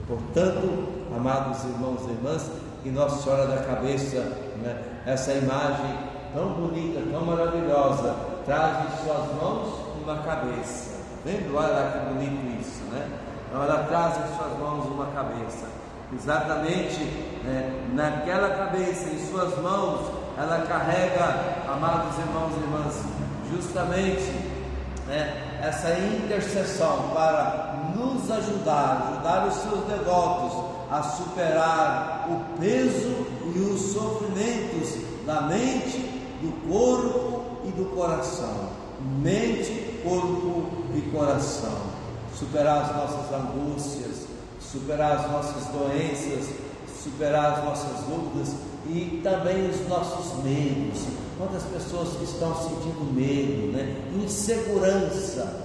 Portanto, amados irmãos e irmãs, que Nossa Senhora da Cabeça, né, essa imagem tão bonita, tão maravilhosa, traz em suas mãos uma cabeça. Tá vendo? Olha lá que bonito isso, né? Então ela traz em suas mãos uma cabeça. Exatamente, naquela cabeça, em suas mãos, ela carrega, amados irmãos e irmãs, justamente essa intercessão para nos ajudar os seus devotos a superar o peso e os sofrimentos da mente, do corpo e do coração. Mente, corpo e coração. Superar as nossas angústias, superar as nossas doenças, superar as nossas dúvidas e também os nossos medos. Quantas pessoas que estão sentindo medo, insegurança,